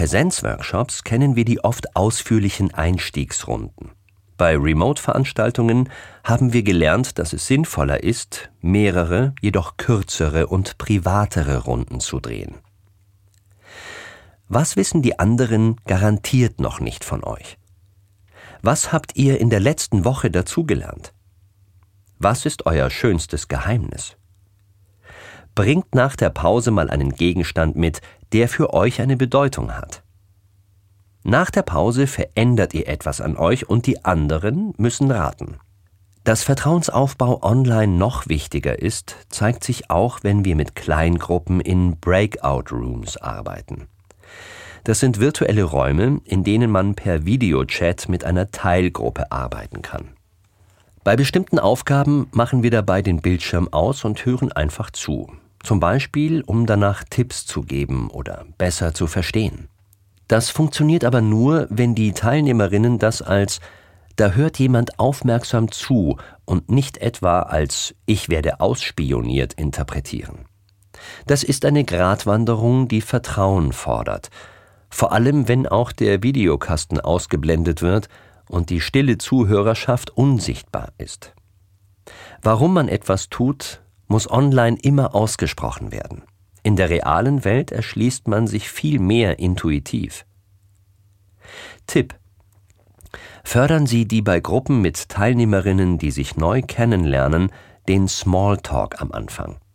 Präsenzworkshops kennen wir die oft ausführlichen Einstiegsrunden. Bei Remote-Veranstaltungen haben wir gelernt, dass es sinnvoller ist, mehrere, jedoch kürzere und privatere Runden zu drehen. Was wissen die anderen garantiert noch nicht von euch? Was habt ihr in der letzten Woche dazugelernt? Was ist euer schönstes Geheimnis? Bringt nach der Pause mal einen Gegenstand mit, der für euch eine Bedeutung hat. Nach der Pause verändert ihr etwas an euch und die anderen müssen raten. Dass Vertrauensaufbau online noch wichtiger ist, zeigt sich auch, wenn wir mit Kleingruppen in Breakout Rooms arbeiten. Das sind virtuelle Räume, in denen man per Videochat mit einer Teilgruppe arbeiten kann. Bei bestimmten Aufgaben machen wir dabei den Bildschirm aus und hören einfach zu. Zum Beispiel, um danach Tipps zu geben oder besser zu verstehen. Das funktioniert aber nur, wenn die Teilnehmerinnen das als „da hört jemand aufmerksam zu“ und nicht etwa als „ich werde ausspioniert“ interpretieren. Das ist eine Gratwanderung, die Vertrauen fordert. Vor allem, wenn auch der Videokasten ausgeblendet wird und die stille Zuhörerschaft unsichtbar ist. Warum man etwas tut, muss online immer ausgesprochen werden. In der realen Welt erschließt man sich viel mehr intuitiv. Tipp: Fördern Sie die bei Gruppen mit Teilnehmerinnen, die sich neu kennenlernen, den Smalltalk am Anfang.